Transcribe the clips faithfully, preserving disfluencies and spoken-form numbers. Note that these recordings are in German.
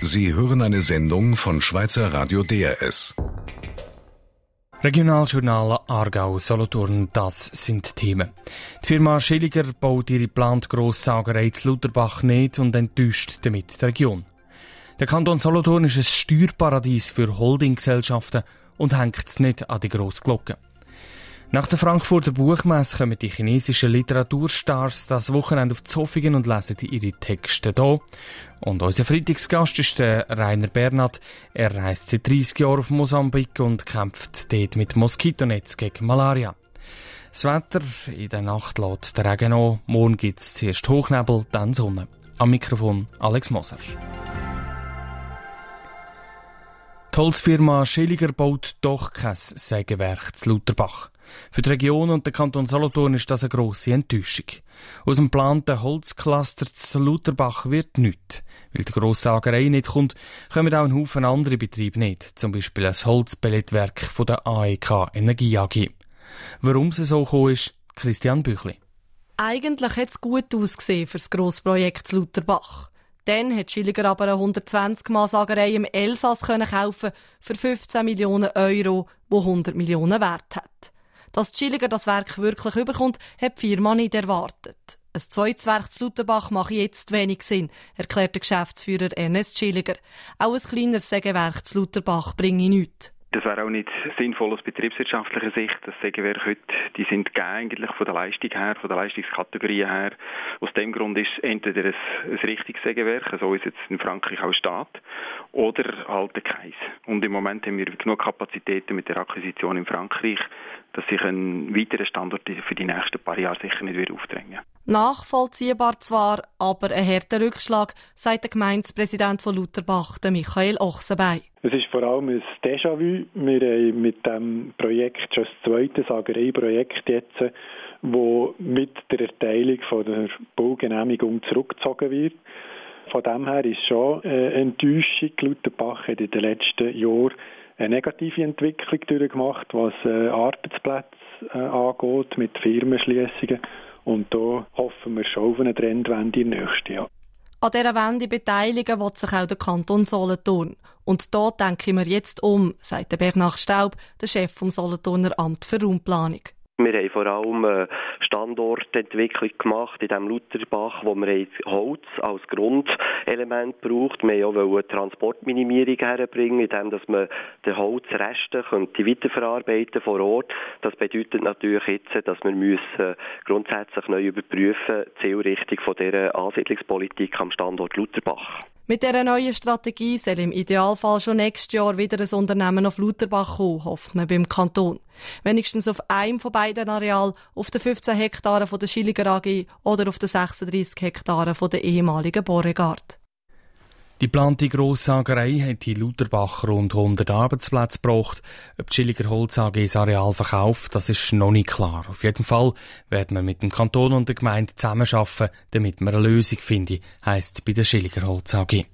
Sie hören eine Sendung von Schweizer Radio D R S. Regionaljournal Aargau, Solothurn, das sind Themen. Die Firma Schilliger baut ihre geplante Grosssagerei zu Lutherbach nicht und enttäuscht damit die Region. Der Kanton Solothurn ist ein Steuerparadies für Holdinggesellschaften und hängt es nicht an die grosse Glocke. Nach der Frankfurter Buchmesse kommen die chinesischen Literaturstars das Wochenende auf Zofingen und lesen ihre Texte hier. Und unser Freitagsgast ist der Rainer Bernhard. Er reist seit dreissig Jahren auf Mosambik und kämpft dort mit Moskitonetz gegen Malaria. Das Wetter in der Nacht lässt der Regen an. Morgen gibt es zuerst Hochnebel, dann Sonne. Am Mikrofon Alex Moser. Die Holzfirma Schilliger baut doch kein Sägewerk zu Lutherbach. Für die Region und den Kanton Solothurn ist das eine grosse Enttäuschung. Aus dem geplanten Holzcluster zu Lutherbach wird nichts. Weil die Grosssagerei nicht kommt, kommen auch ein Haufen andere Betriebe nicht. Zum Beispiel ein Holzpelletwerk von der A E K Energie A G. Warum es so gekommen ist, Christian Büchli. Eigentlich hat es gut ausgesehen für das Grossprojekt zu Lutherbach. Dann hat Schilliger aber eine hundertzwanzig Mann Sagerei im Elsass kaufen für fünfzehn Millionen Euro, wo hundert Millionen Wert hat. Dass Schilliger das Werk wirklich überkommt, hat die Firma nicht erwartet. Ein zweites Werk zu Lutherbach mache jetzt wenig Sinn, erklärt der Geschäftsführer Ernest Schilliger. Auch ein kleineres Sägewerk zu Lutherbach bringe nichts. Das wäre auch nicht sinnvoll aus betriebswirtschaftlicher Sicht. Das Sägewerk heute, die sind gegeben eigentlich von der Leistung her, von der Leistungskategorie her. Aus dem Grund ist es entweder ein, ein richtiges Sägewerk, so wie es jetzt in Frankreich auch steht, oder halt keins. Und im Moment haben wir genug Kapazitäten mit der Akquisition in Frankreich, dass sich ein weiterer Standort für die nächsten paar Jahre sicher nicht wieder aufdrängen. Nachvollziehbar zwar, aber ein harter Rückschlag, sagt der Gemeindepräsident von Lutherbach, Michael Ochsenbein. Es ist vor allem ein Déjà-vu. Wir haben mit diesem Projekt schon das zweite Sagerei-Projekt jetzt, das mit der Erteilung von der Baugenehmigung zurückgezogen wird. Von dem her ist schon eine Enttäuschung. Lutherbach hat in den letzten Jahren eine negative Entwicklung durchgemacht, was Arbeitsplätze angeht, mit Firmenschliessungen. Und da hoffen wir schon auf eine Trendwende im nächsten Jahr. An dieser Wende beteiligen will sich auch der Kanton Solothurn. Und da denken wir jetzt um, sagt Bernhard Staub, der Chef vom Solothurner Amt für Raumplanung. Wir haben vor allem eine Standortentwicklung gemacht in diesem Lutherbach, wo wir Holz als Grundelement braucht. Wir wollten auch eine Transportminimierung herbringen, indem man die Holzreste weiterverarbeiten vor Ort. Das bedeutet natürlich jetzt, dass wir müssen grundsätzlich neu überprüfen die Zielrichtung von dieser Ansiedlungspolitik am Standort Lutherbach. Mit dieser neuen Strategie soll im Idealfall schon nächstes Jahr wieder ein Unternehmen auf Lutherbach kommen, hofft man beim Kanton. Wenigstens auf einem von beiden Arealen, auf den fünfzehn Hektaren von der Schilliger A G oder auf den sechsunddreissig Hektaren von der ehemaligen Borregard. Die geplante Grosssagerei hat in Lutherbach rund hundert Arbeitsplätze gebracht. Ob die Schilliger Holz A G das Areal verkauft, das ist noch nicht klar. Auf jeden Fall werden wir mit dem Kanton und der Gemeinde zusammenarbeiten, damit wir eine Lösung finden, heisst es bei der Schilliger Holz A G.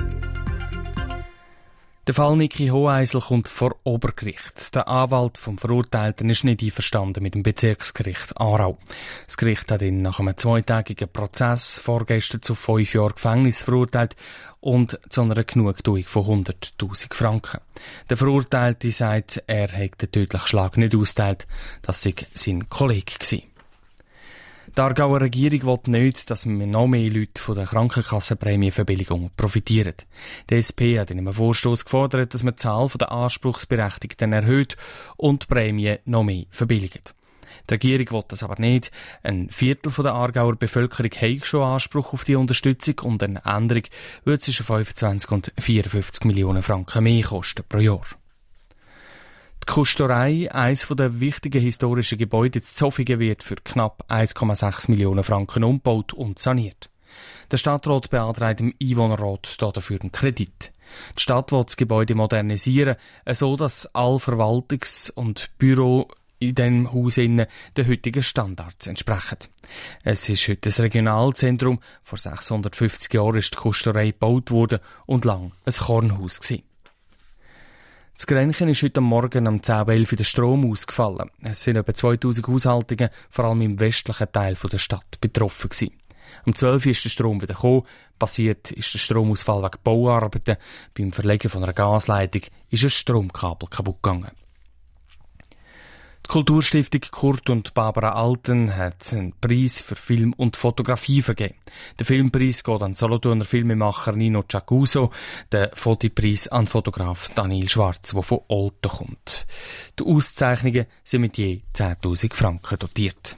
Der Fall Niki Hoheisel kommt vor Obergericht. Der Anwalt vom Verurteilten ist nicht einverstanden mit dem Bezirksgericht Aarau. Das Gericht hat ihn nach einem zweitägigen Prozess vorgestern zu fünf Jahren Gefängnis verurteilt und zu einer Genugtuung von hunderttausend Franken. Der Verurteilte sagt, er hätte den tödlichen Schlag nicht ausgeteilt. Das sei sein Kollege gewesen. Die Aargauer Regierung will nicht, dass noch mehr Leute von der Krankenkassenprämienverbilligung profitieren. Die S P hat in einem Vorstoss gefordert, dass man die Zahl der Anspruchsberechtigten erhöht und die Prämien noch mehr verbilligt. Die Regierung will das aber nicht. Ein Viertel der Aargauer Bevölkerung hat schon Anspruch auf die Unterstützung und eine Änderung wird zwischen fünfundzwanzig und vierundfünfzig Millionen Franken mehr kosten pro Jahr. Die Kusterei, eines der wichtigen historischen Gebäude in Zofingen, wird für knapp eins Komma sechs Millionen Franken umgebaut und saniert. Der Stadtrat beantragt dem Einwohnerrat dafür einen Kredit. Die Stadt will das Gebäude modernisieren, so dass alle Verwaltungs- und Büro in diesem Haus den heutigen Standards entsprechen. Es ist heute ein Regionalzentrum. Vor sechshundertfünfzig Jahren ist die Kusterei gebaut worden und lang ein Kornhaus gewesen. Das Grenchen ist heute Morgen um zehn Uhr elf der Strom ausgefallen. Es sind etwa zweitausend Haushaltungen, vor allem im westlichen Teil der Stadt, betroffen gewesen. Um zwölf Uhr ist der Strom wieder gekommen. Passiert ist der Stromausfall wegen Bauarbeiten. Beim Verlegen von einer Gasleitung ist ein Stromkabel kaputt gegangen. Die Kulturstiftung Kurt und Barbara Alten hat einen Preis für Film und Fotografie vergeben. Der Filmpreis geht an Solothurner Filmemacher Nino Giacuso, der Fotopreis an Fotograf Daniel Schwarz, der von Olten kommt. Die Auszeichnungen sind mit je zehntausend Franken dotiert.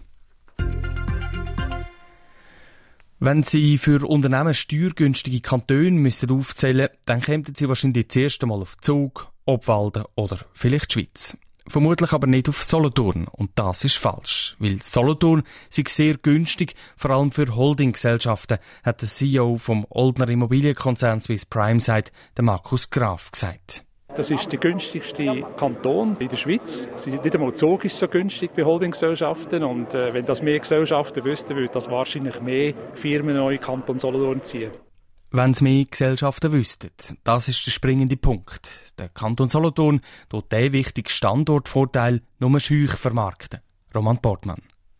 Wenn Sie für Unternehmen steuergünstige Kantone müssen aufzählen, dann kämen Sie wahrscheinlich das erste Mal auf Zug, Obwalden oder vielleicht die Schweiz. Vermutlich aber nicht auf Solothurn. Und das ist falsch. Weil Solothurn sei sehr günstig, vor allem für Holdinggesellschaften, hat der C E O vom Oldner Immobilienkonzern Swiss Prime Site, der Markus Graf, gesagt. Das ist der günstigste Kanton in der Schweiz. Nicht einmal Zug ist so günstig bei Holdinggesellschaften. Und äh, wenn das mehr Gesellschaften wüssten, würde das wahrscheinlich mehr Firmen in den Kanton Solothurn ziehen. Wenn es mehr Gesellschaften wüssten. Das ist der springende Punkt. Der Kanton Solothurn tut diesen wichtigen Standortvorteil nur schüch vermarkten. Roman Portmann.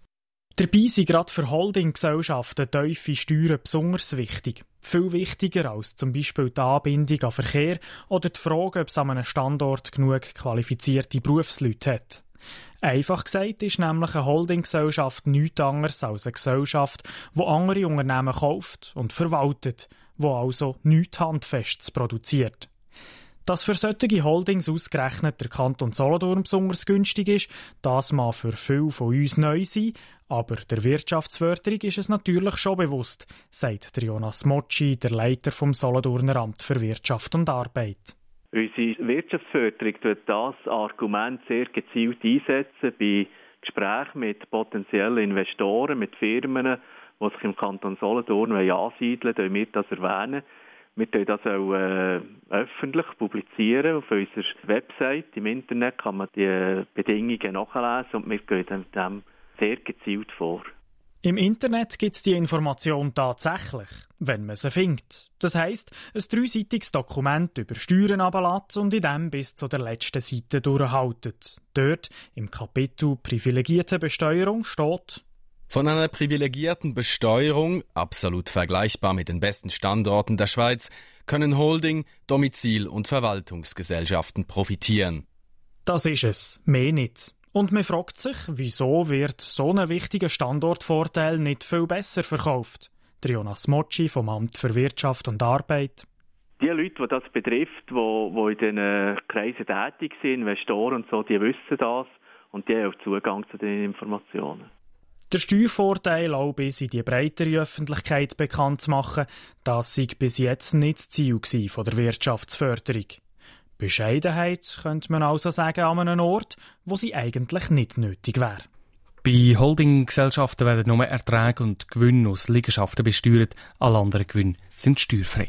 Dabei sind gerade für Holdinggesellschaften tiefe Steuern besonders wichtig. Viel wichtiger als zum Beispiel die Anbindung an Verkehr oder die Frage, ob es an einem Standort genug qualifizierte Berufsleute hat. Einfach gesagt ist nämlich eine Holdinggesellschaft nichts anderes als eine Gesellschaft, die andere Unternehmen kauft und verwaltet, die also nichts Handfestes produziert. Dass für solche Holdings ausgerechnet der Kanton Solothurn besonders günstig ist, das mag für viele von uns neu sein, aber der Wirtschaftsförderung ist es natürlich schon bewusst, sagt Jonas Mocci, der Leiter vom Solothurner Amt für Wirtschaft und Arbeit. Unsere Wirtschaftsförderung tut das Argument sehr gezielt einsetzen bei Gesprächen mit potenziellen Investoren, mit Firmen, die sich im Kanton Solothurn ansiedeln wollen, wir das erwähnen. Wir tun das auch äh, öffentlich publizieren. Auf unserer Website im Internet kann man die Bedingungen nachlesen und wir gehen mit dem sehr gezielt vor. Im Internet gibt es die Information tatsächlich, wenn man sie findet. Das heisst, ein dreiseitiges Dokument über Steuern runterlässt und in dem bis zu der letzten Seite durchhaltet. Dort, im Kapitel Privilegierte Besteuerung, steht: Von einer privilegierten Besteuerung, absolut vergleichbar mit den besten Standorten der Schweiz, können Holding-, Domizil- und Verwaltungsgesellschaften profitieren. Das ist es, mehr nicht. Und man fragt sich, wieso wird so ein wichtiger Standortvorteil nicht viel besser verkauft? Der Jonas Mocci vom Amt für Wirtschaft und Arbeit. Die Leute, die das betrifft, die, die in diesen Kreisen tätig sind, Investoren und so, die wissen das und die haben auch Zugang zu den Informationen. Der Steuervorteil auch bis in die breitere Öffentlichkeit bekannt zu machen, das sei bis jetzt nicht das Ziel von der Wirtschaftsförderung. Bescheidenheit könnte man also sagen an einem Ort, wo sie eigentlich nicht nötig wäre. Bei Holdinggesellschaften werden nur Erträge und Gewinne aus Liegenschaften besteuert, alle anderen Gewinne sind steuerfrei.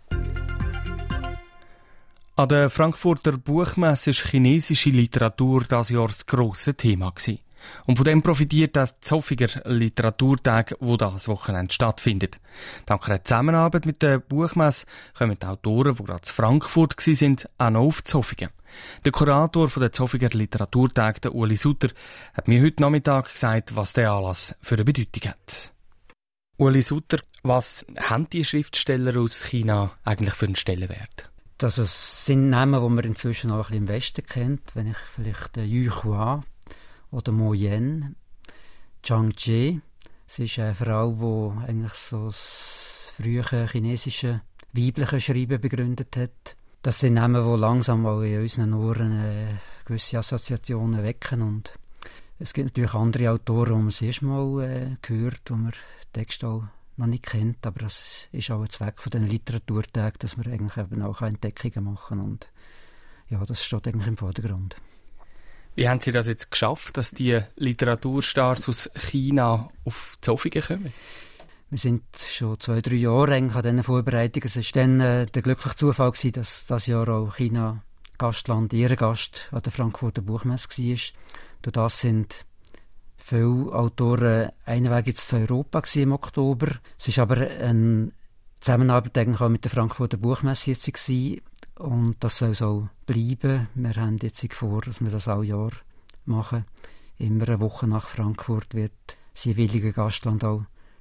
An der Frankfurter Buchmesse war chinesische Literatur dieses Jahr das grosse Thema. Und von dem profitiert auch die Zofiger Literaturtag, wo das Wochenende stattfindet. Dank einer Zusammenarbeit mit der Buchmesse kommen die Autoren, die gerade in Frankfurt waren, auch noch auf Zofigen. Der Kurator der Zofiger Literaturtag, der Uli Sutter, hat mir heute Nachmittag gesagt, was der Anlass für eine Bedeutung hat. Uli Sutter, was haben die Schriftsteller aus China eigentlich für einen Stellenwert? Das sind Namen, die man inzwischen auch ein bisschen im Westen kennt. Wenn ich vielleicht Yu Hua oder Mo Yen, Zhang Jie. Sie ist eine Frau, die eigentlich so das frühe chinesische weibliche Schreiben begründet hat. Das sind Namen, die langsam auch in unseren Ohren äh, gewisse Assoziationen wecken. Und es gibt natürlich andere Autoren, die man das erste Mal äh, gehört, die man Text auch noch nicht kennt. Aber das ist auch ein Zweck von den Literaturtagen, dass man eigentlich eben auch Entdeckungen machen kann. Und ja, das steht eigentlich im Vordergrund. Wie haben Sie das jetzt geschafft, dass die Literaturstars aus China auf Zofigen kommen? Wir sind schon zwei, drei Jahre eigentlich an diesen Vorbereitungen. Es war dann äh, der glückliche Zufall gewesen, dass dieses Jahr auch China Gastland, Ehrengast an der Frankfurter Buchmesse war. Durch das sind viele Autoren einen Weg jetzt zu Europa gewesen im Oktober. Es war aber eine Zusammenarbeit eigentlich auch mit der Frankfurter Buchmesse jetzt gewesen. Und das soll so bleiben. Wir haben jetzt vor, dass wir das alle Jahr machen. Immer eine Woche nach Frankfurt wird das jeweilige Gastland auch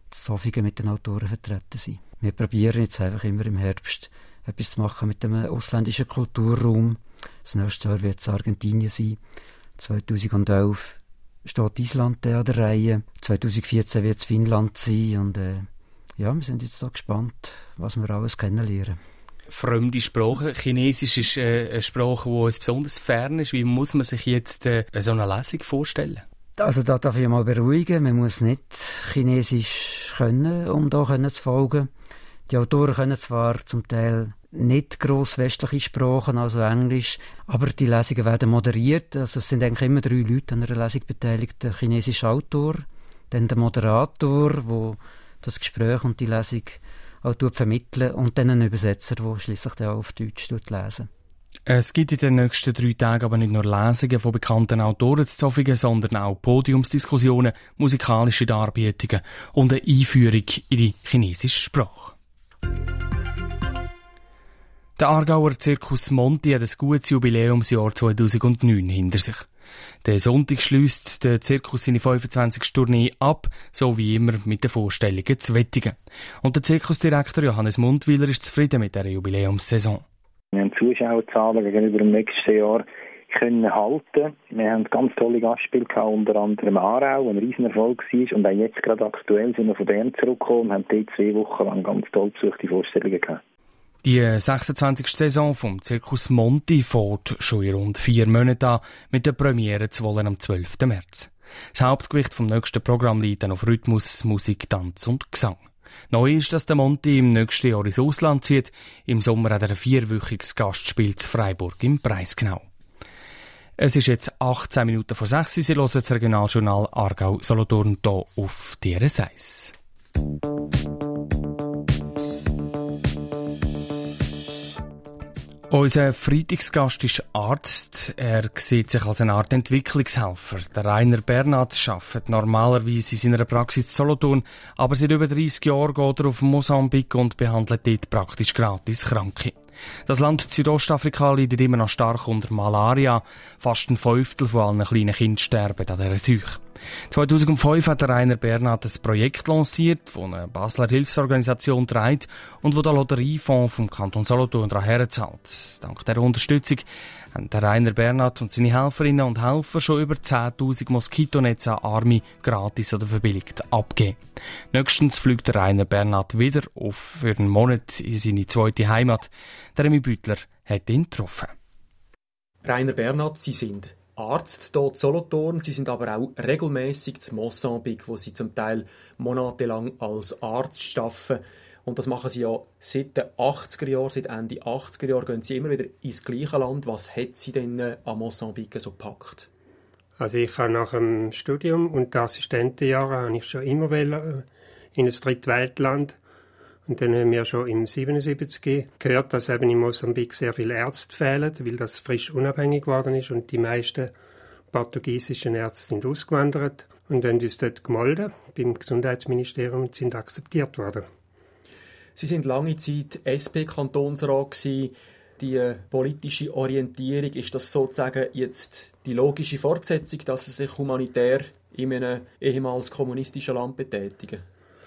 Zofingen mit den Autoren vertreten sind. Wir probieren jetzt einfach immer im Herbst etwas zu machen mit dem ausländischen Kulturraum. Das nächste Jahr wird es Argentinien sein. zweitausendelf steht Island an der Reihe. zweitausendvierzehn wird es Finnland sein. Und äh, ja, wir sind jetzt da gespannt, was wir alles kennenlernen. Fremde Sprache. Chinesisch ist äh, eine Sprache, die uns besonders fern ist. Wie muss man sich jetzt äh, so eine Lesung vorstellen? Also da darf ich mal beruhigen. Man muss nicht Chinesisch können, um da können zu folgen. Die Autoren können zwar zum Teil nicht gross westliche Sprachen, also Englisch, aber die Lesungen werden moderiert. Also es sind eigentlich immer drei Leute an einer Lesung beteiligt. Der chinesische Autor, dann der Moderator, der das Gespräch und die Lesung auch vermitteln, und dann ein Übersetzer, der schliesslich dann auch auf Deutsch lesen. Es gibt in den nächsten drei Tagen aber nicht nur Lesungen von bekannten Autoren zu Zofingen, sondern auch Podiumsdiskussionen, musikalische Darbietungen und eine Einführung in die chinesische Sprache. Der Aargauer Zirkus Monti hat ein gutes Jubiläumsjahr zweitausendneun hinter sich. Der Sonntag schliesst der Zirkus seine fünfundzwanzigste Tournee ab, so wie immer mit den Vorstellungen zu Wettigen. Und der Zirkusdirektor Johannes Mundwiler ist zufrieden mit dieser Jubiläumssaison. Wir haben Zuschauerzahlen gegenüber dem nächsten Jahr können halten. Wir haben ganz tolle Gastspiele gehabt, unter anderem Aarau, wo ein Riesenerfolg war. Und auch jetzt gerade aktuell sind wir von Bern zurückgekommen und haben dort zwei Wochen lang ganz toll besuchte Vorstellungen gehabt. Die sechsundzwanzigste Saison vom Zirkus Monti fährt schon in rund vier Monaten an, mit der Premiere zu wollen am zwölften März. Das Hauptgewicht vom nächsten Programm liegt dann auf Rhythmus, Musik, Tanz und Gesang. Neu ist, dass der Monti im nächsten Jahr ins Ausland zieht. Im Sommer hat er ein vierwöchiges Gastspiel zu Freiburg im Breisgau. Es ist jetzt achtzehn Minuten vor sechs. Sie hören das Regionaljournal Aargau-Solothurn hier auf D R S eins. Unser Freitagsgast ist Arzt. Er sieht sich als eine Art Entwicklungshelfer. Der Rainer Bernhard arbeitet normalerweise in seiner Praxis in Solothurn, aber seit über dreissig Jahren geht er auf Mosambik und behandelt dort praktisch gratis Kranke. Das Land Südostafrika leidet immer noch stark unter Malaria. Fast ein Fünftel von allen kleinen Kindern sterben an dieser Seuche. zweitausendfünf hat der Rainer Bernhard ein Projekt lanciert, das eine Basler Hilfsorganisation trägt und wo der Lotteriefonds vom Kanton Solothurn daran herzahlt. Dank dieser Unterstützung haben der Rainer Bernhard und seine Helferinnen und Helfer schon über zehntausend Moskitonetze an Arme gratis oder verbilligt abgegeben. Nächstens fliegt der Rainer Bernhard wieder auf für einen Monat in seine zweite Heimat. Der Remy Büttler hat ihn getroffen. Rainer Bernhard, Sie sind Arzt dort in Solothurn. Sie sind aber auch regelmäßig zu Mosambik, wo Sie zum Teil monatelang als Arzt arbeiten. Und das machen Sie ja seit den achtziger Jahren, seit Ende achtziger Jahre gehen Sie immer wieder ins gleiche Land. Was hat Sie denn an Mosambik so gepackt? Also ich habe nach dem Studium und den Assistentenjahren habe ich schon immer in ein Drittweltland. Und dann haben wir schon im siebenundsiebzig gehört, dass eben in Mosambik sehr viele Ärzte fehlen, weil das frisch unabhängig geworden ist und die meisten portugiesischen Ärzte sind ausgewandert und haben uns dort gemeldet beim Gesundheitsministerium und sind akzeptiert worden. Sie sind lange Zeit S P-Kantonsrat gewesen. Die politische Orientierung, ist das sozusagen jetzt die logische Fortsetzung, dass Sie sich humanitär in einem ehemals kommunistischen Land betätigen?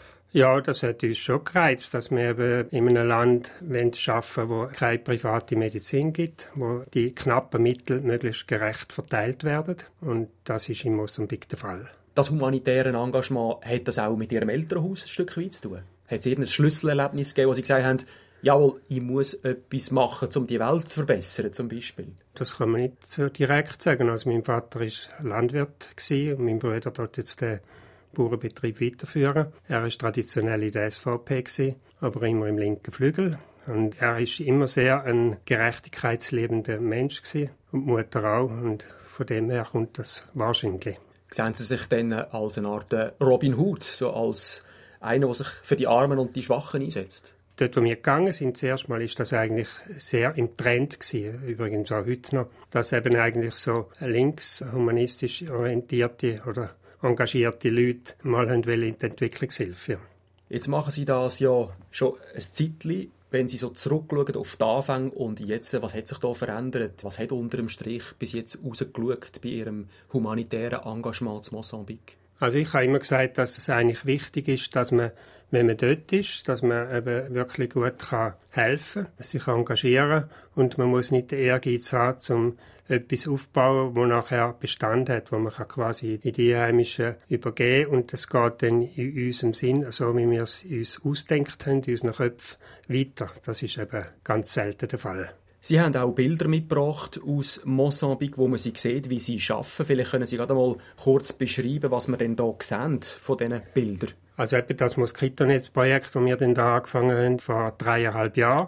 Ja, das hat uns schon gereizt, dass wir eben in einem Land arbeiten wollen, wo keine private Medizin gibt, wo die knappen Mittel möglichst gerecht verteilt werden. Und das ist in Mosambik der Fall. Das humanitäre Engagement, hat das auch mit Ihrem Elternhaus ein Stück weit zu tun? Hat es irgendein Schlüsselerlebnis gegeben, wo Sie gesagt haben, jawohl, ich muss etwas machen, um die Welt zu verbessern, zum Beispiel? Das kann man nicht so direkt sagen. Also mein Vater war Landwirt und mein Bruder hat jetzt den Bauernbetrieb weiterführen. Er war traditionell in der S V P, aber immer im linken Flügel. Und er war immer sehr ein gerechtigkeitsliebender Mensch gewesen, und die Mutter auch. Und von dem her kommt das wahrscheinlich. Sehen Sie sich dann als eine Art Robin Hood, so als einer, der sich für die Armen und die Schwachen einsetzt? Dort, wo wir gegangen sind, zuerst mal, ist das eigentlich sehr im Trend gewesen, übrigens auch heute noch, dass eben eigentlich so links, humanistisch orientierte oder engagierte Leute mal in die Entwicklungshilfe. Jetzt machen Sie das ja schon ein Zeitchen. Wenn Sie so zurückschauen auf die Anfänge und jetzt, was hat sich da verändert? Was hat unter dem Strich bis jetzt rausgeschaut bei Ihrem humanitären Engagement in Mosambik? Also ich habe immer gesagt, dass es eigentlich wichtig ist, dass man, wenn man dort ist, dass man eben wirklich gut kann helfen kann, sich engagieren und man muss nicht den Ehrgeiz haben, um etwas aufzubauen, das nachher Bestand hat, wo man kann quasi in die Einheimischen übergeben und es geht dann in unserem Sinn, so wie wir es uns ausdenkt haben, in unseren Köpfen weiter. Das ist eben ganz selten der Fall. Sie haben auch Bilder mitgebracht aus Mosambik, wo man sie sieht, wie sie arbeiten. Vielleicht können Sie gerade mal kurz beschreiben, was wir denn hier sehen von diesen Bildern. Also eben das Moskitonetz-Projekt, das wir dann da angefangen haben, vor dreieinhalb Jahren.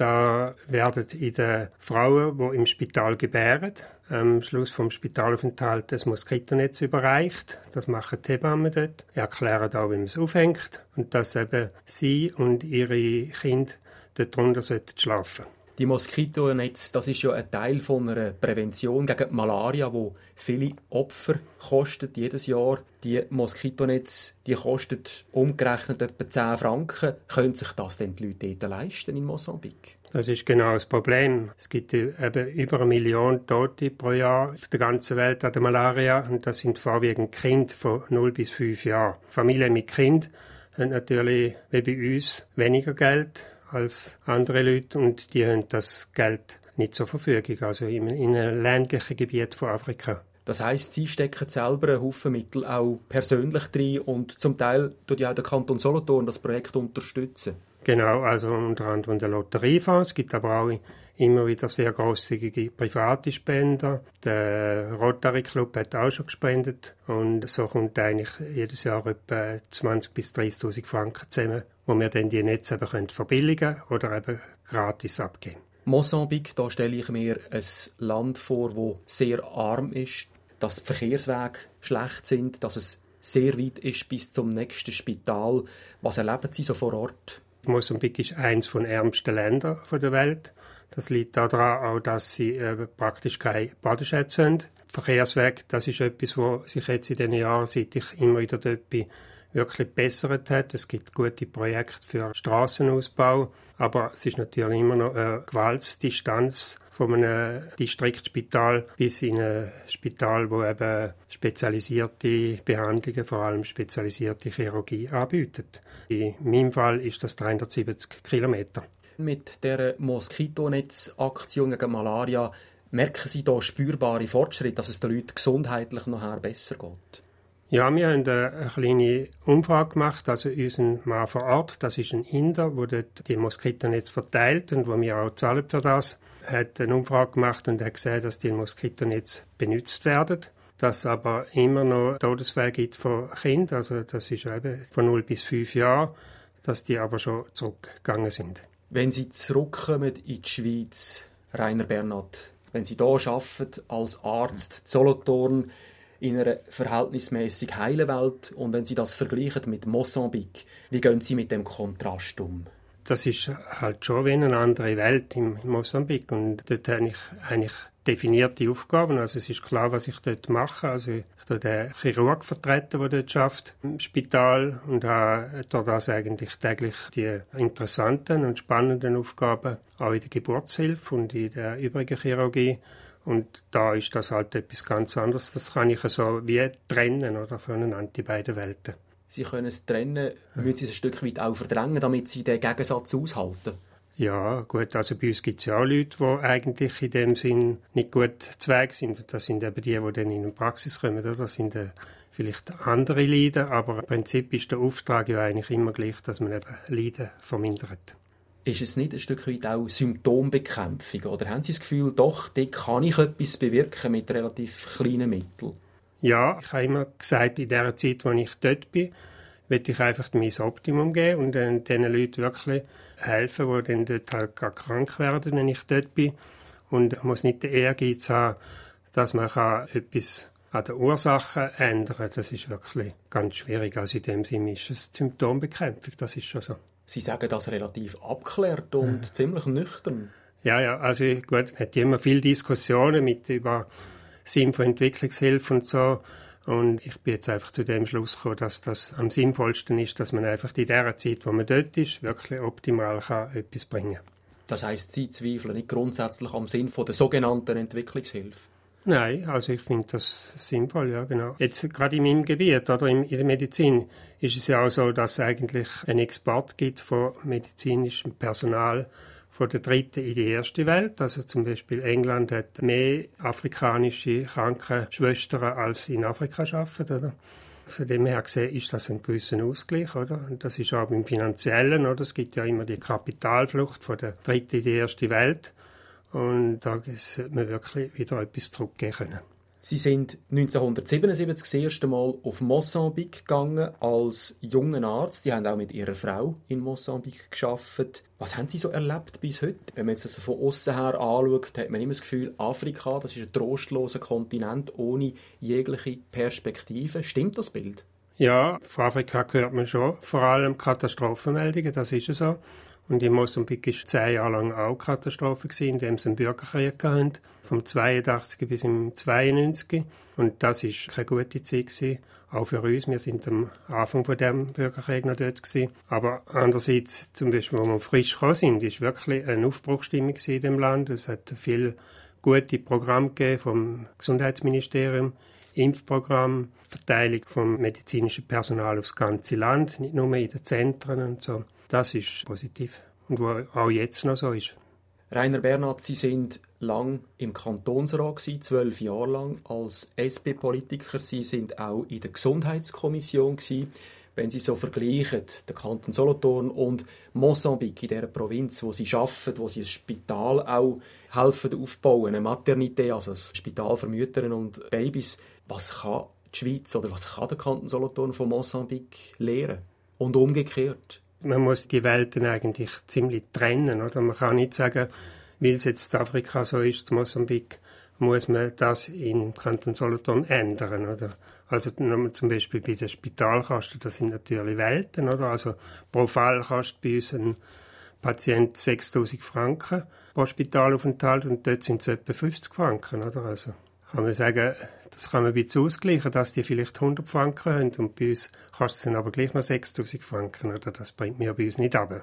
Da werden in den Frauen, die im Spital gebären, am Schluss vom Spitalaufenthalt das Moskitonetz überreicht. Das machen die Hebammen dort. Die erklären auch, wie man es aufhängt. Und dass eben sie und ihre Kinder dort drunter schlafen sollten. Die Moskitonetz, das ist ja ein Teil von einer Prävention gegen die Malaria, wo viele Opfer kostet jedes Jahr. Die Moskitonetz, die kostet umgerechnet etwa zehn Franken. Können sich das denn die Leute dort leisten in Mosambik? Das ist genau das Problem. Es gibt eben über eine Million Tote pro Jahr auf der ganzen Welt an der Malaria und das sind vorwiegend Kinder von null bis fünf Jahren. Familien mit Kind haben natürlich, wie bei uns, weniger Geld als andere Leute und die haben das Geld nicht zur Verfügung, also in, in einem ländlichen Gebiet von Afrika. Das heisst, Sie stecken selber einen Haufen Mittel auch persönlich drin und zum Teil tut ja auch der Kanton Solothurn das Projekt unterstützen. Genau, also unter anderem der Lotteriefonds. Es gibt aber auch immer wieder sehr grosszügige private Spender. Der Rotary Club hat auch schon gespendet und so kommt eigentlich jedes Jahr etwa zwanzigtausend bis dreißigtausend Franken zusammen, wo wir dann die Netze eben können verbilligen oder eben gratis abgeben. Mosambik, da stelle ich mir ein Land vor, das sehr arm ist, dass die Verkehrswege schlecht sind, dass es sehr weit ist bis zum nächsten Spital. Was erleben Sie so vor Ort? Mosambik ist eines der ärmsten Länder der Welt. Das liegt daran auch, dass sie äh, praktisch keine Bodenschätze haben. Der Verkehrsweg, das ist etwas, was sich jetzt in den Jahren, seit ich immer wieder dort bin, wirklich gebessert hat. Es gibt gute Projekte für Strassenausbau, aber es ist natürlich immer noch eine Gewaltsdistanz von einem Distriktspital bis in ein Spital, wo eben spezialisierte Behandlungen, vor allem spezialisierte Chirurgie anbietet. In meinem Fall ist das dreihundertsiebzig Kilometer. Mit der Moskitonetz-Aktion gegen Malaria merken Sie da spürbare Fortschritte, dass es den Leuten gesundheitlich nachher besser geht? Ja, wir haben eine kleine Umfrage gemacht, also unseren Mann vor Ort, das ist ein Inder, der dort die Moskitonetz verteilt und wo wir auch zahlen für das, hat eine Umfrage gemacht und hat gesehen, dass die Moskitonetz benutzt werden, dass es aber immer noch Todesfälle gibt von Kindern, also das ist eben von null bis fünf Jahren, dass die aber schon zurückgegangen sind. Wenn Sie zurückkommen in die Schweiz, Rainer Bernhard, wenn Sie hier arbeiten als Arzt in Solothurn, in einer verhältnismäßig heilen Welt und wenn Sie das vergleichen mit Mosambik, wie gehen Sie mit dem Kontrast um? Das ist halt schon wie eine andere Welt in Mosambik und dort habe ich eigentlich definierte Aufgaben. Also es ist klar, was ich dort mache. Also ich tue den Chirurg vertreten, der dort arbeitet im Spital und habe durch das eigentlich täglich die interessanten und spannenden Aufgaben auch in der Geburtshilfe und in der übrigen Chirurgie. Und da ist das halt etwas ganz anderes. Das kann ich so wie trennen oder voneinander, die beiden Welten. Sie können es trennen, müssen Sie es ein Stück weit auch verdrängen, damit Sie den Gegensatz aushalten? Ja, gut, also bei uns gibt es ja auch Leute, die eigentlich in dem Sinn nicht gut zu Weg sind. Das sind eben die, die dann in die Praxis kommen. Oder? Das sind äh, vielleicht andere Leiden, aber im Prinzip ist der Auftrag ja eigentlich immer gleich, dass man eben Leiden vermindert. Ist es nicht ein Stück weit auch Symptombekämpfung? Oder haben Sie das Gefühl, doch, dort kann ich etwas bewirken mit relativ kleinen Mitteln? Ja, ich habe immer gesagt, in der Zeit, als ich dort bin, will ich einfach mein Optimum geben und äh, diesen Leuten wirklich helfen, die dann dort halt gar krank werden, wenn ich dort bin. Und ich muss nicht den Ehrgeiz haben, dass man kann etwas an den Ursachen ändern kann. Das ist wirklich ganz schwierig. Also in dem Sinne ist es Symptombekämpfung, das ist schon so. Sie sagen das relativ abgeklärt und ja. ziemlich nüchtern. Ja, ja, also gut, es hat immer viele Diskussionen mit über Sinn von Entwicklungshilfe und so. Und ich bin jetzt einfach zu dem Schluss gekommen, dass das am sinnvollsten ist, dass man einfach in der Zeit, wo man dort ist, wirklich optimal kann etwas bringen kann. Das heisst, Sie zweifeln nicht grundsätzlich am Sinn von der sogenannten Entwicklungshilfe? Nein, also ich finde das sinnvoll, ja genau. Jetzt gerade in meinem Gebiet oder in der Medizin ist es ja auch so, dass es eigentlich einen Export gibt von medizinischem Personal von der dritten in die erste Welt. Also zum Beispiel England hat mehr afrikanische Krankenschwestern als in Afrika arbeiten, oder? Von dem her gesehen ist das ein gewisser Ausgleich, oder? Und das ist auch im Finanziellen, oder? Es gibt ja immer die Kapitalflucht von der dritten in die erste Welt. Und da sollte man wirklich wieder etwas zurückgeben können. Sie sind neunzehnhundertsiebenundsiebzig das erste Mal auf Mosambik gegangen als junger Arzt. Sie haben auch mit Ihrer Frau in Mosambik gearbeitet. Was haben Sie so erlebt bis heute? Wenn man jetzt das von außen her anschaut, hat man immer das Gefühl, Afrika, das ist ein trostloser Kontinent ohne jegliche Perspektive. Stimmt das Bild? Ja, von Afrika hört man schon vor allem Katastrophenmeldungen, das ist es so. Und in Mosambik war zehn Jahre lang auch Katastrophe, in dem sie einen Bürgerkrieg hatten, vom zweiundachtzig bis im zweiundneunzig. Und das war keine gute Zeit gewesen, auch für uns. Wir sind am Anfang von dem Bürgerkrieg noch dort gewesen. Aber andererseits, zum Beispiel, als wir frisch gekommen sind, war wirklich eine Aufbruchstimmung in dem Land. Es hat viele gute Programme gegeben vom Gesundheitsministerium, Impfprogramm, Verteilung vom medizinischen Personal aufs ganze Land, nicht nur in den Zentren und so. Das ist positiv und wo auch jetzt noch so ist. Rainer Bernhard, Sie sind lang im Kantonsrat gewesen, zwölf Jahre lang als S P-Politiker. Sie sind auch in der Gesundheitskommission gewesen. Wenn Sie so vergleichen, den Kanton Solothurn und Mosambik in dieser Provinz, wo Sie arbeiten, wo Sie ein Spital auch helfen aufbauen, eine Maternität, also ein Spital für Mütter und Babys, was kann die Schweiz oder was kann der Kanton Solothurn von Mosambik lernen? Und umgekehrt? Man muss die Welten eigentlich ziemlich trennen, oder? Man kann nicht sagen, weil es jetzt in Afrika so ist, in Mosambik, muss man das im Kanton Solothurn ändern, oder? Also zum Beispiel bei den Spitalkosten, das sind natürlich Welten, oder? Also pro Fall kostet bei uns ein Patient sechstausend Franken pro Spitalaufenthalt und dort sind es etwa fünfzig Franken, oder? Also kann man sagen, das kann man ein bisschen ausgleichen, dass die vielleicht hundert Franken haben und bei uns kostet es dann aber gleich noch sechstausend Franken, oder? Das bringt mir bei uns nicht runter.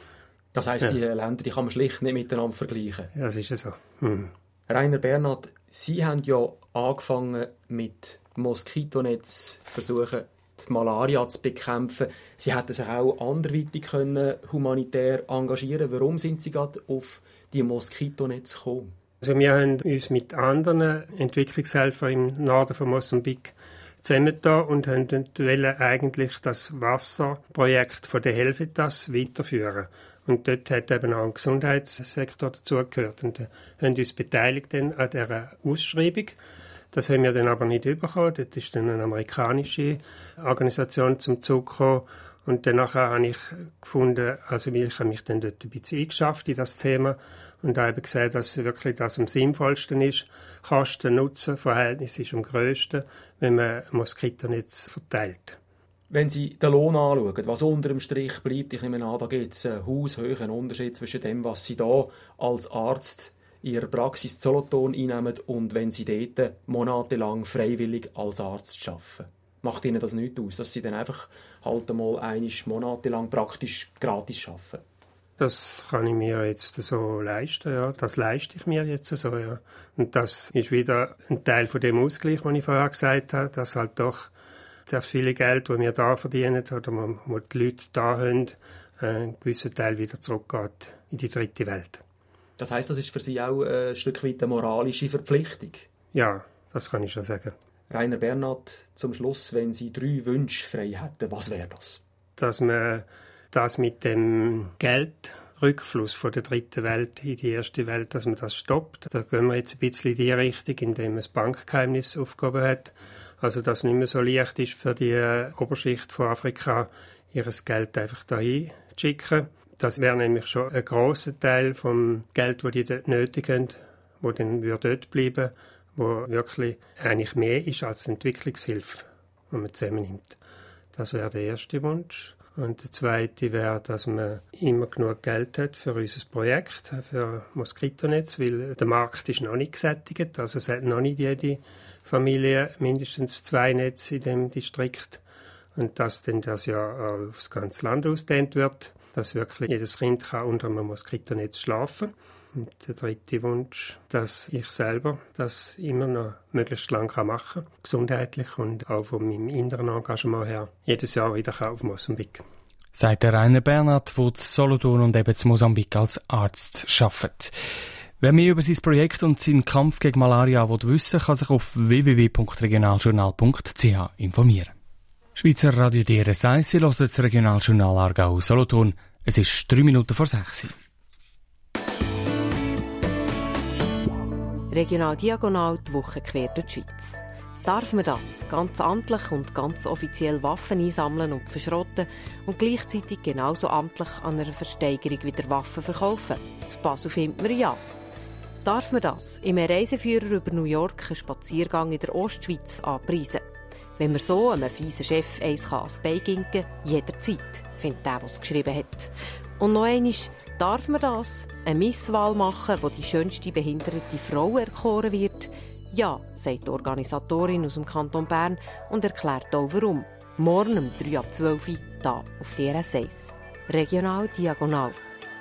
Das heisst, ja. Die Länder die kann man schlicht nicht miteinander vergleichen? Ja, das ist ja so. Hm. Rainer Bernhard, Sie haben ja angefangen mit Moskitonetz versuchen, die Malaria zu bekämpfen. Sie hätten sich auch anderweitig können, humanitär engagieren. Warum sind Sie gerade auf die Moskitonetz gekommen? Also wir haben uns mit anderen Entwicklungshelfern im Norden von Mosambik zusammengetan und wollten eigentlich das Wasserprojekt von der Helvetas weiterführen. Und dort hat eben auch ein Gesundheitssektor dazugehört und haben uns beteiligt an dieser Ausschreibung. Das haben wir dann aber nicht bekommen. Dort ist dann eine amerikanische Organisation zum Zug gekommen. Und danach habe ich gefunden, also ich habe mich dann dort ein bisschen eingeschafft in das Thema und habe eben gesagt, dass wirklich das am sinnvollsten ist. Kosten-Nutzen-Verhältnis ist am grössten, wenn man Moskitonetz verteilt. Wenn Sie den Lohn anschauen, was unter dem Strich bleibt, ich nehme an, da gibt es einen haushohen Unterschied zwischen dem, was Sie da als Arzt in Ihrer Praxis in Solothurn einnehmen und wenn Sie dort monatelang freiwillig als Arzt arbeiten. Macht Ihnen das nichts aus, dass Sie dann einfach halt einmal einmal monatelang praktisch gratis arbeiten? Das kann ich mir jetzt so leisten, ja. Das leiste ich mir jetzt so, ja. Und das ist wieder ein Teil von dem Ausgleich, den ich vorher gesagt habe, dass halt doch das viele Geld, das wir da verdienen oder wo die Leute da haben, ein gewisser Teil wieder zurückgeht in die dritte Welt. Das heisst, das ist für Sie auch ein Stück weit eine moralische Verpflichtung? Ja, das kann ich schon sagen. Rainer Bernhard, zum Schluss, wenn Sie drei Wünsche frei hätten, was wäre das? Dass man das mit dem Geldrückfluss von der dritten Welt in die erste Welt, dass man das stoppt. Da gehen wir jetzt ein bisschen in die Richtung, indem man das Bankgeheimnis aufgehoben hat. Also, dass es nicht mehr so leicht ist für die Oberschicht von Afrika, ihr Geld einfach dahin zu schicken. Das wäre nämlich schon ein grosser Teil vom Geld, das die dort nötig haben, das dann dort bleiben würde, wo wirklich eigentlich mehr ist als Entwicklungshilfe, die man zusammennimmt. Das wäre der erste Wunsch. Und der zweite wäre, dass man immer genug Geld hat für unser Projekt, für Moskitonetz, weil der Markt ist noch nicht gesättigt. Also es hat noch nicht jede Familie mindestens zwei Netze in dem Distrikt. Und dass dann das ja auch aufs ganze Land ausgedehnt wird, dass wirklich jedes Kind kann unter einem Moskitonetz schlafen kann. Und der dritte Wunsch, dass ich selber das immer noch möglichst lang machen kann, gesundheitlich und auch von meinem inneren Engagement her, jedes Jahr wieder auf Mosambik. Sagt der Rainer Bernhard, der in Solothurn und eben in Mosambik als Arzt arbeitet. Wer mehr über sein Projekt und seinen Kampf gegen Malaria wissen will, kann sich auf w w w punkt regionaljournal punkt c h informieren. Schweizer Radio D R S eins, Sie hören das Regionaljournal Aargau Solothurn. Es ist drei Minuten vor sechs. Regional Diagonal, die Woche quer durch die Schweiz. Darf man das, ganz amtlich und ganz offiziell Waffen einsammeln und verschrotten und gleichzeitig genauso amtlich an einer Versteigerung wieder Waffen verkaufen? Das Basel findet man ja. Darf man das im Reiseführer über New York einen Spaziergang in der Ostschweiz anpreisen? Wenn man so einem fiesen Chef eins ans Bein ginken kann, jederzeit, findet der, der es geschrieben hat. Und noch einmal, darf man das, eine Misswahl machen, wo die schönste behinderte Frau erkoren wird? Ja, sagt die Organisatorin aus dem Kanton Bern und erklärt auch warum. Morgen um drei ab zwölf Uhr hier auf D R S eins. Regional Diagonal.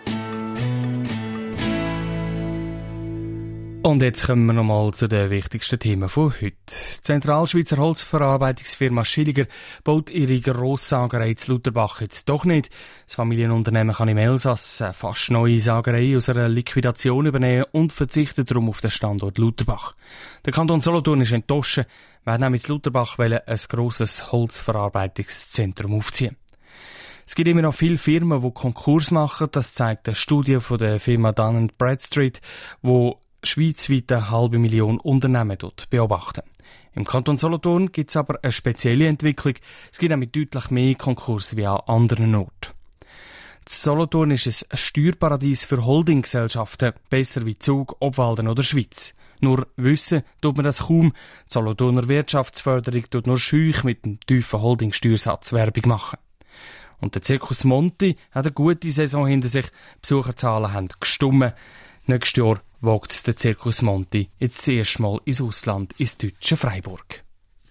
Und jetzt kommen wir nochmal zu den wichtigsten Themen von heute. Die Zentralschweizer Holzverarbeitungsfirma Schilliger baut ihre Grossagerei zu Lutherbach jetzt doch nicht. Das Familienunternehmen kann im Elsass eine fast neue Sagerei aus einer Liquidation übernehmen und verzichtet darum auf den Standort Lutherbach. Der Kanton Solothurn ist enttäuscht, wir haben nämlich in Lutherbach ein grosses Holzverarbeitungszentrum aufziehen. Es gibt immer noch viele Firmen, die Konkurs machen. Das zeigt eine Studie von der Firma Dun and Bradstreet, die schweizweit eine halbe Million Unternehmen dort beobachten. Im Kanton Solothurn gibt es aber eine spezielle Entwicklung. Es gibt nämlich deutlich mehr Konkurse wie an anderen Orten. Solothurn ist ein Steuerparadies für Holdinggesellschaften, besser wie Zug, Obwalden oder Schweiz. Nur wissen tut man das kaum. Die Solothurner Wirtschaftsförderung tut nur scheuch mit dem tiefen Holdingsteuersatz Werbung machen. Und der Circus Monti hat eine gute Saison hinter sich. Die Besucherzahlen haben gestummen. Nächstes Jahr wagt der Circus Monti jetzt das erste Mal ins Ausland, ins deutsche Freiburg.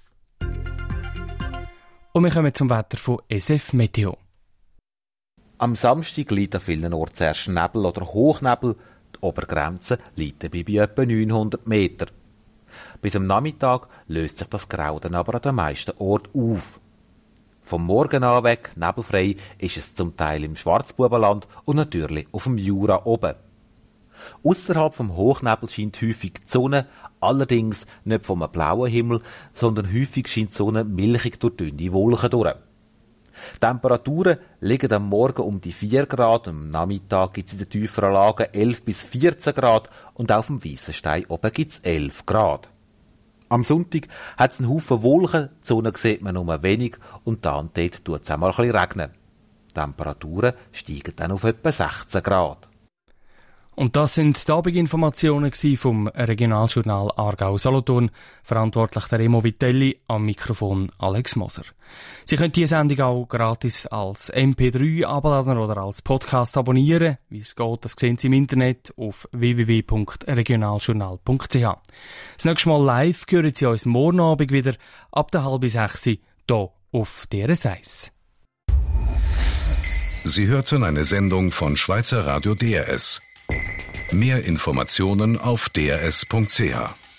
Und wir kommen zum Wetter von S F Meteo. Am Samstag liegt an vielen Orten zuerst Nebel oder Hochnebel. Die Obergrenze liegt dabei bei etwa neunhundert Meter. Bis am Nachmittag löst sich das Grau dann aber an den meisten Orten auf. Vom Morgen an weg, nebelfrei, ist es zum Teil im Schwarzbubenland und natürlich auf dem Jura oben. Ausserhalb vom Hochnebel scheint häufig die Sonne, allerdings nicht vom blauen Himmel, sondern häufig scheint die Sonne milchig durch dünne Wolken durch. Die Temperaturen liegen am Morgen um die vier Grad, am Nachmittag gibt es in den tieferen Lagen elf bis vierzehn Grad und auf dem Weissenstein oben gibt es elf Grad. Am Sonntag hat es einen Haufen Wolken, die Sonne sieht man nur wenig und da und dort tut es einmal ein bisschen regnen. Die Temperaturen steigen dann auf etwa sechzehn Grad. Und das sind die Abendinformationen vom Regionaljournal Aargau Solothurn. Verantwortlich der Remo Vitelli, am Mikrofon Alex Moser. Sie können diese Sendung auch gratis als M P drei abladen oder als Podcast abonnieren. Wie es geht, das sehen Sie im Internet auf w w w punkt regionaljournal punkt c h. Das nächste Mal live hören Sie uns morgen Abend wieder ab der halb sechs hier auf D R S eins. Sie hörten eine Sendung von Schweizer Radio D R S. Mehr Informationen auf d r s punkt c h.